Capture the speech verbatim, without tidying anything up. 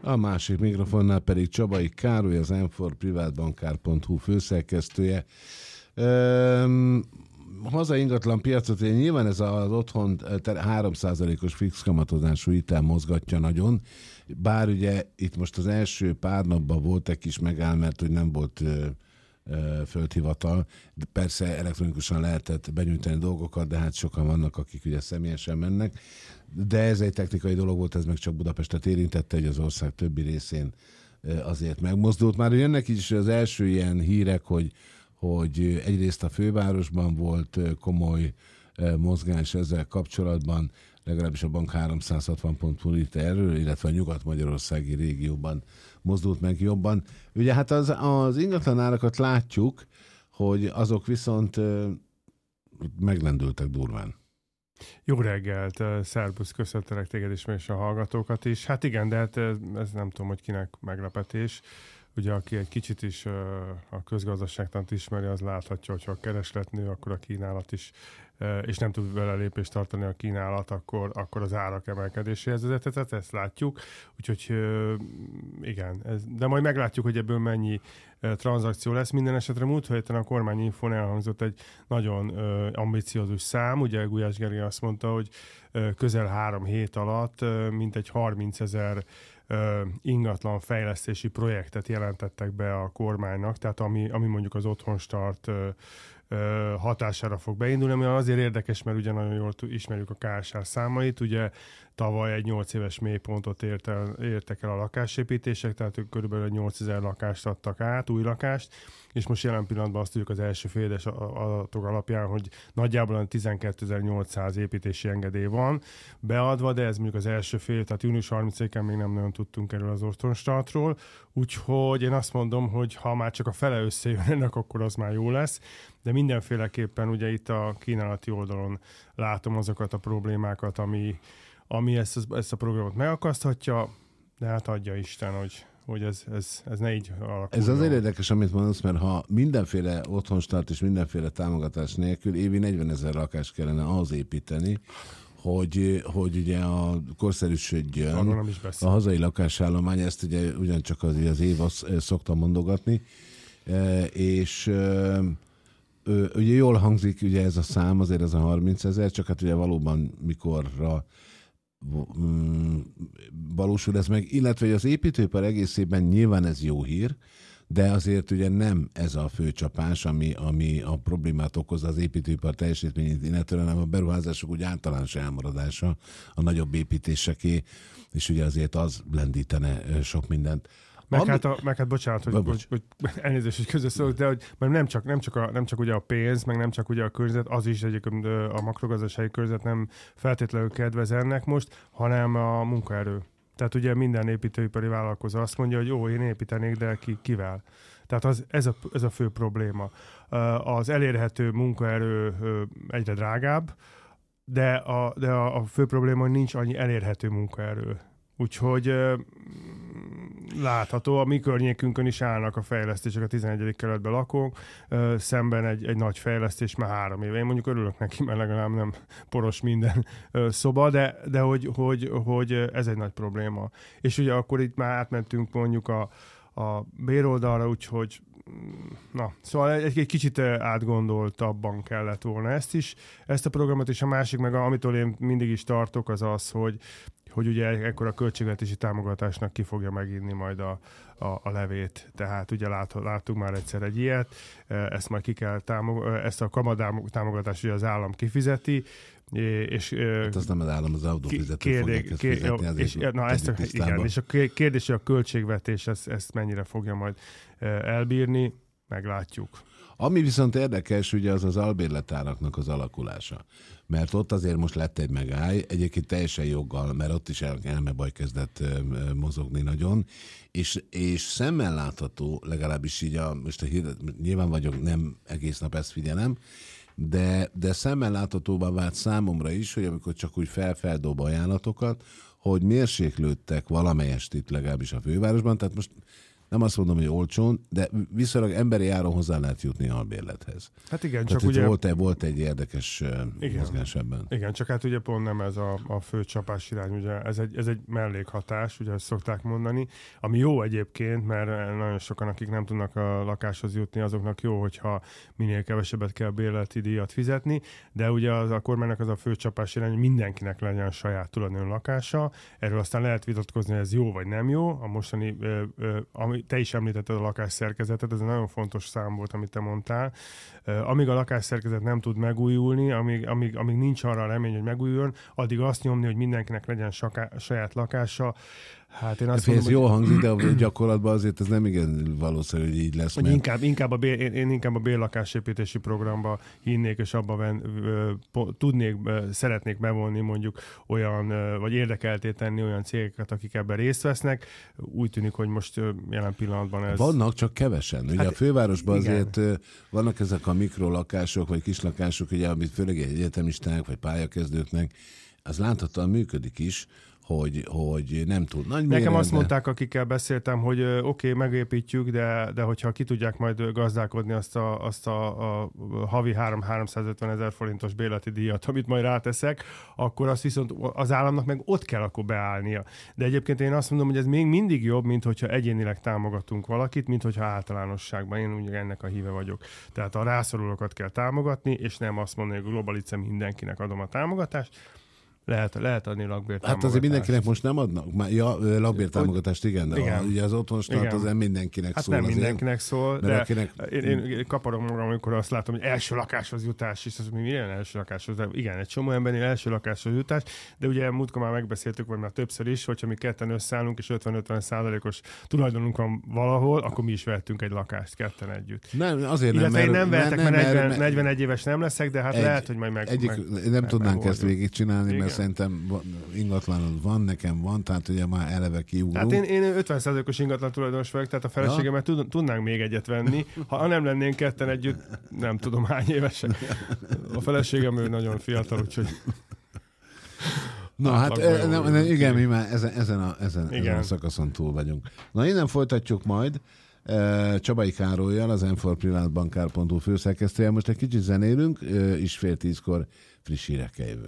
A másik mikrofonnál pedig Csabai Károly, az em négy privátbankár pont hu főszerkesztője. Üm, hazai ingatlan piacot, én nyilván ez az otthon három százalékos fix kamatozású hitel mozgatja nagyon, bár ugye itt most az első pár napban volt egy kis megáll, mert hogy nem volt ö, ö, földhivatal, de persze elektronikusan lehetett benyújtani dolgokat, de hát sokan vannak, akik ugye személyesen mennek, de ez egy technikai dolog volt, ez meg csak Budapestet érintette, hogy az ország többi részén azért megmozdult. Már jönnek is az első ilyen hírek, hogy hogy egyrészt a fővárosban volt komoly mozgás ezzel kapcsolatban, legalábbis a bank háromszázhatvan pont hu írt erről, illetve a nyugat-magyarországi régióban mozdult meg jobban. Ugye hát az, az ingatlan árakat látjuk, hogy azok viszont meglendültek durván. Jó reggelt, szervusz, köszöntelek téged is, és a hallgatókat is. Hát igen, de hát ez nem tudom, hogy kinek meglepetés. Ugye, aki egy kicsit is uh, a közgazdaságtant ismeri, az láthatja, hogyha a kereslet nő, akkor a kínálat is, uh, és nem tud vele lépést tartani a kínálat, akkor, akkor az árak emelkedéséhez vezethet, tehát ezt látjuk. Úgyhogy uh, igen, ez, de majd meglátjuk, hogy ebből mennyi uh, tranzakció lesz. Minden esetre múlt héten a kormányinfón elhangzott egy nagyon uh, ambiciózus szám. Ugye Gulyás Gergely azt mondta, hogy uh, közel három hét alatt uh, mintegy harmincezer ingatlan fejlesztési projektet jelentettek be a kormánynak, tehát ami, ami mondjuk az Otthonstart hatására fog beindulni, ami azért érdekes, mert ugye nagyon jól ismerjük a ká es er számait, ugye tavaly egy nyolc éves mélypontot ért el, értek el a lakásépítések, tehát ők körülbelül nyolcezer lakást adtak át, új lakást, és most jelen pillanatban azt tudjuk az első féles adatok alapján, hogy nagyjából tizenkétezer-nyolcszáz építési engedély van beadva, de ez mondjuk az első fél, tehát június harmincadikán még nem nagyon tudtunk erről az Otthonstartról, úgyhogy én azt mondom, hogy ha már csak a fele összejön ennek, akkor az már jó lesz, de mindenféleképpen ugye itt a kínálati oldalon látom azokat a problémákat, ami, ami ezt, ezt a programot megakaszthatja, de hát adja Isten, hogy hogy ez, ez, ez ne így alakuljon. Ez azért érdekes, amit mondasz, mert ha mindenféle Otthonstart és mindenféle támogatás nélkül évi negyvenezer lakást kellene ahhoz építeni, hogy, hogy ugye a korszerűsödjön a hazai lakásállomány, ezt ugye ugyancsak az, az év azt szoktam mondogatni, és ugye jól hangzik ugye ez a szám, azért ez a harmincezer, csak hát ugye valóban mikorra valósul ez meg, illetve hogy az építőipar egészében nyilván ez jó hír, de azért ugye nem ez a fő csapás, ami, ami a problémát okozza az építőipar teljesítményét, illetően hanem a beruházások úgy általános elmaradása a nagyobb építéseké, és ugye azért az lendítene sok mindent. Meg, Ami... hát, a, meg hát bocsánat, hogy, hogy, hogy elnézést, hogy közösszólok, de hogy, mert nem csak, nem, csak a, nem csak ugye a pénz, meg nem csak ugye a környezet, az is egyébként a makrogazdasági környezet nem feltétlenül kedvez ennek most, hanem a munkaerő. Tehát ugye minden építőipari vállalkozó azt mondja, hogy jó, én építenék, de ki, kivel? Tehát az, ez, a, ez a fő probléma. Az elérhető munkaerő egyre drágább, de a, de a, a fő probléma, hogy nincs annyi elérhető munkaerő. Úgyhogy látható, a mi környékünkön is állnak a fejlesztések, a tizenegyedik kerületben lakók, szemben egy, egy nagy fejlesztés már három éve. Én mondjuk örülök neki, mert legalább nem poros minden szoba, de, de hogy, hogy, hogy ez egy nagy probléma. És ugye akkor itt már átmentünk mondjuk a, a béroldalra, úgyhogy na, szóval egy, egy kicsit átgondoltabban kellett volna ezt is, ezt a programot, és a másik meg, amitől én mindig is tartok, az az, hogy hogy ugye ekkor a költségvetési támogatásnak ki fogja meginni majd a, a, a levét. Tehát ugye lát, láttuk már egyszer egy ilyet, ezt majd ki kell támogatni, ezt a kamattámogatást ugye az állam kifizeti, és hát az nem az állam, az adófizető kérdé, fogják ezt fizetni. Azért és, na, ezt a, igen, és a kérdés, hogy a költségvetés ezt, ezt mennyire fogja majd elbírni, meglátjuk. Ami viszont érdekes, ugye az az albérletáraknak az alakulása. Mert ott azért most lett egy megáll, egyébként teljesen joggal, mert ott is el, elmebaj kezdett mozogni nagyon, és, és szemmel látható, legalábbis így a, most a hír, nyilván vagyok, nem egész nap ezt figyelem, de, de szemmel láthatóban vált számomra is, hogy amikor csak úgy felfeldob ajánlatokat, hogy mérséklődtek valamelyest itt legalábbis a fővárosban, tehát most nem azt mondom, hogy olcsón, de viszonylag emberi áron hozzá lehet jutni a albérlethez. Hát igen, Tehát csak ugye... Volt, volt egy érdekes igen, mozgás ebben. Igen, csak hát ugye pont nem ez a, a fő csapás irány, ugye ez egy, ez egy mellékhatás, ugye ezt szokták mondani, ami jó egyébként, mert nagyon sokan, akik nem tudnak a lakáshoz jutni, azoknak jó, hogyha minél kevesebbet kell bérleti díjat fizetni, de ugye az a kormánynak az a fő csapás irány, hogy mindenkinek legyen saját tulajdonú lakása. Erről aztán lehet vitatkozni, hogy ez jó vagy nem jó. A mostani, ö, ö, ami te is említetted a lakásszerkezetet, ez egy nagyon fontos szám volt, amit te mondtál. Ö, amíg a lakásszerkezet nem tud megújulni, amíg, amíg, amíg nincs arra a remény, hogy megújuljon, addig azt nyomni, hogy mindenkinek legyen saká, saját lakása. Hát én azt mondom, ez jól hangzik, de a gyakorlatban azért ez nem igen valószínű, hogy így lesz. Mert... Inkább, inkább a bér, én, én inkább a bérlakásépítési programba hinnék, és abban ven, ö, po, tudnék, ö, szeretnék bevonni mondjuk olyan, ö, vagy érdekelté tenni olyan cégeket, akik ebben részt vesznek. Úgy tűnik, hogy most ö, jelen pillanatban ez... Vannak, csak kevesen. Ugye hát, a fővárosban igen. azért ö, vannak ezek a mikrolakások, vagy kislakások, ugye, amit főleg egyetemisták, vagy pályakezdőknek, az láthatóan működik is, hogy, hogy nem tud nagy Nekem méret, azt de... mondták, akikkel beszéltem, hogy oké, okay, megépítjük, de, de hogyha ki tudják majd gazdálkodni azt a, azt a, a havi három-háromszázötven ezer forintos bérleti díjat, amit majd ráteszek, akkor azt viszont az államnak meg ott kell akkor beállnia. De egyébként én azt mondom, hogy ez még mindig jobb, mint hogyha egyénileg támogatunk valakit, mint hogyha általánosságban. Én ugye ennek a híve vagyok. Tehát a rászorulókat kell támogatni, és nem azt mondani, hogy globalice mindenkinek adom a támogatást. Lehet, lehet adni lakbértámogatást. Hát azért mindenkinek most nem adnak? Már, ja, lakbértámogatást igen, de igen. A, ugye az otthonstart az nem mindenkinek hát szól. Hát nem azért, mindenkinek szól, de akinek... én, én kaparom magam, amikor azt látom, hogy első lakáshoz jutás, és az mi milyen első lakáshoz, de igen, egy csomó embernél első lakáshoz jutás, de ugye múltkor már megbeszéltük, vagy már többször is, hogyha mi ketten összeállunk, és ötven-ötven százalékos tulajdonunk van valahol, akkor mi is vettünk egy lakást ketten együtt. Nem, azért Illetve nem, én nem vehetek, nem, mert negyven, negyvenegy éves nem leszek, de hát egy, lehet, hogy majd meg... Egyik, meg nem tudnánk ezt végigcsinálni, mert igen. szerintem ingatlanod van, nekem van, tehát ugye már eleve kiugrunk. Hát én, én ötven százalékos ingatlan tulajdonos vagyok, tehát a feleségemet ja. tudnánk még egyet venni. Ha nem lennénk ketten együtt, nem tudom hány évesen. A feleségem ő nagyon fiatal, úgyhogy... Na hát, e, ne, ne, igen, mi már ezen, ezen, a, ezen, ezen a szakaszon túl vagyunk. Na innen folytatjuk majd Csabai Károllyal, az em négy privátbankár pont hu főszerkesztője. Most egy kicsit zenélünk, és fél tízkor friss hírekkel jövünk.